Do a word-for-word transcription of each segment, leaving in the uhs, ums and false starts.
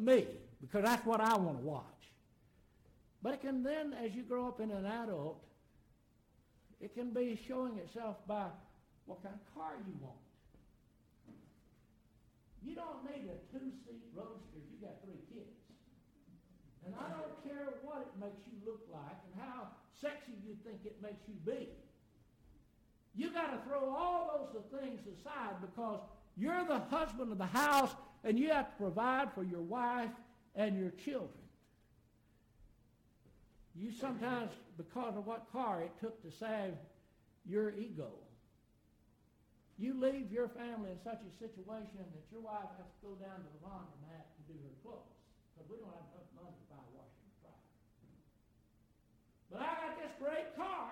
me, because that's what I want to watch. But it can then, as you grow up in an adult, it can be showing itself by what kind of car you want. You don't need a two-seat roadster if you got three kids. And I don't care what it makes you look like and how sexy you think it makes you be. You got to throw all those things aside because you're the husband of the house and you have to provide for your wife and your children. You sometimes, because of what car it took to save your ego, you leave your family in such a situation that your wife has to go down to the laundromat to do her clothes because we don't have enough money to buy a washer and dryer. But I got this great car.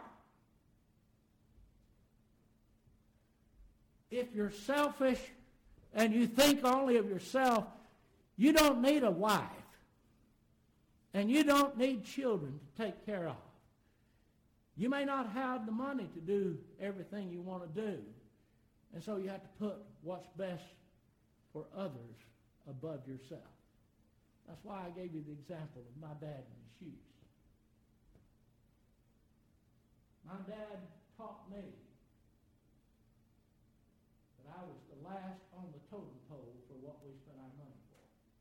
If you're selfish and you think only of yourself, you don't need a wife. And you don't need children to take care of. You may not have the money to do everything you want to do. And so you have to put what's best for others above yourself. That's why I gave you the example of my dad and his shoes. My dad taught me that I was the last on the totem pole for what we spent our money for.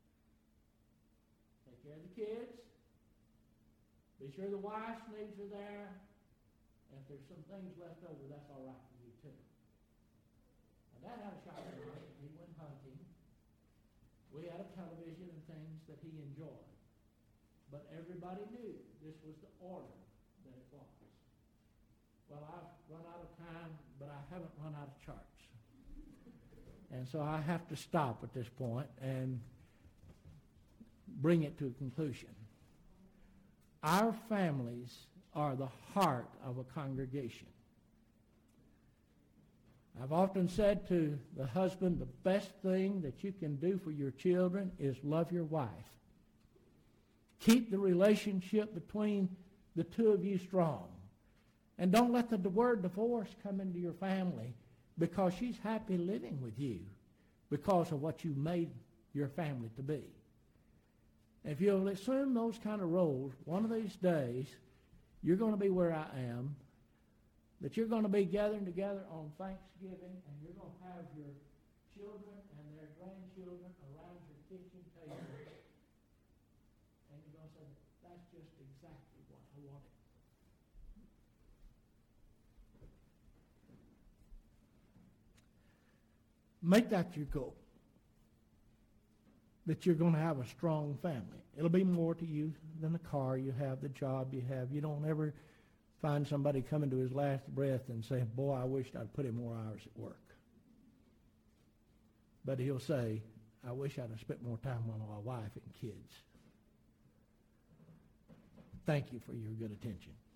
Take care of the kids. Be sure the wife's needs are there. And if there's some things left over, that's all right for you too. Now, Dad had a shopping cart. He went hunting. We had a television and things that he enjoyed. But everybody knew this was the order that it was. Well, I've run out of time, but I haven't run out of charts. And so I have to stop at this point and bring it to a conclusion. Our families are the heart of a congregation. I've often said to the husband, the best thing that you can do for your children is love your wife. Keep the relationship between the two of you strong. And don't let the word divorce come into your family because she's happy living with you because of what you made your family to be. If you'll assume those kind of roles, one of these days, you're going to be where I am, that you're going to be gathering together on Thanksgiving, and you're going to have your children and their grandchildren around your kitchen table, and you're going to say, that's just exactly what I wanted. Make that your goal. That you're going to have a strong family. It'll be more to you than the car you have, the job you have. You don't ever find somebody coming to his last breath and say, boy, I wish I'd put in more hours at work. But he'll say, I wish I'd have spent more time with my wife and kids. Thank you for your good attention.